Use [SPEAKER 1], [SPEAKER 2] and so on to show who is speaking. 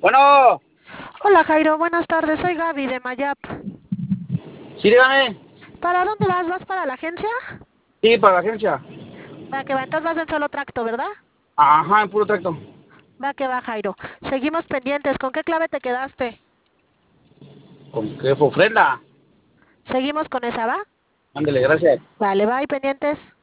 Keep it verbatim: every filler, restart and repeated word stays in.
[SPEAKER 1] Bueno,
[SPEAKER 2] Hola Jairo, buenas tardes, soy Gaby de Mayap.
[SPEAKER 1] sí, dígame.
[SPEAKER 2] ¿Para dónde vas? ¿Vas para la agencia?
[SPEAKER 1] Sí, para la agencia.
[SPEAKER 2] Va que va, entonces vas en solo tracto, ¿verdad?
[SPEAKER 1] Ajá, en puro tracto.
[SPEAKER 2] Va que va Jairo. Seguimos pendientes, ¿con qué clave te quedaste?
[SPEAKER 1] ¿Con qué fue ofrenda?
[SPEAKER 2] Seguimos con esa, ¿va?
[SPEAKER 1] Ándele, gracias.
[SPEAKER 2] Vale, va y pendientes.